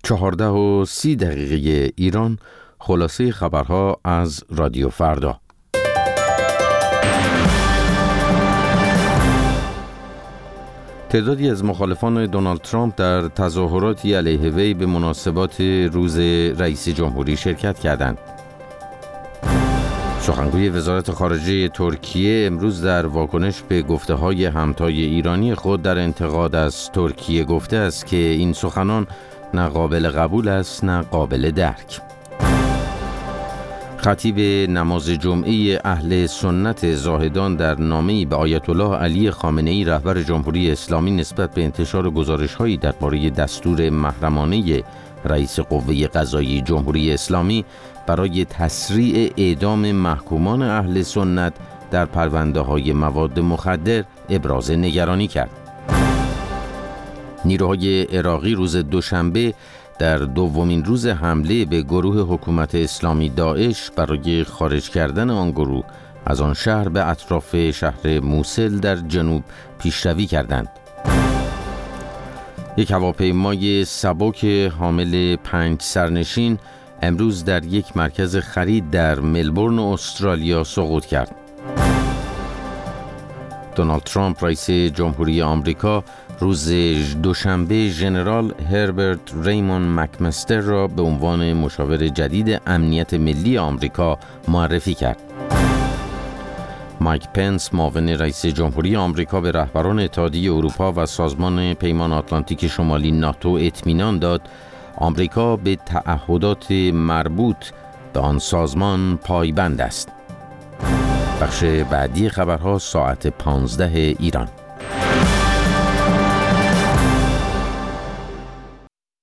14:30 ایران. خلاصه خبرها از رادیو فردا. تعدادی از مخالفان دونالد ترامپ در تظاهراتی علیه وی به مناسبات روز رئیس جمهوری شرکت کردند. سخنگوی وزارت خارجه ترکیه امروز در واکنش به گفته‌های همتای ایرانی خود در انتقاد از ترکیه گفته است که این سخنان نه قابل قبول است نه قابل درک. خطیب نماز جمعه اهل سنت زاهدان در نامه‌ای به آیت الله علی خامنه‌ای رهبر جمهوری اسلامی نسبت به انتشار گزارش‌هایی درباره دستور محرمانه رئیس قوه قضاییه جمهوری اسلامی برای تسریع اعدام محکومان اهل سنت در پرونده‌های مواد مخدر ابراز نگرانی کرد. نیروهای عراقی روز دوشنبه در دومین روز حمله به گروه حکومت اسلامی داعش برای خارج کردن آن گروه از آن شهر به اطراف شهر موصل در جنوب پیشروی کردند. یک هواپیمای سبک حامل 5 سرنشین امروز در یک مرکز خرید در ملبورن استرالیا سقوط کرد. دونالد ترامپ رئیس جمهوری آمریکا روز دوشنبه ژنرال هربرت ریمون مکمستر را به عنوان مشاور جدید امنیت ملی آمریکا معرفی کرد. مایک پنس معاون رئیس جمهوری آمریکا به رهبران اتحادیه اروپا و سازمان پیمان آتلانتیک شمالی ناتو اطمینان داد آمریکا به تعهدات مربوط به آن سازمان پایبند است. بخش بعدی خبرها ساعت 15 ایران.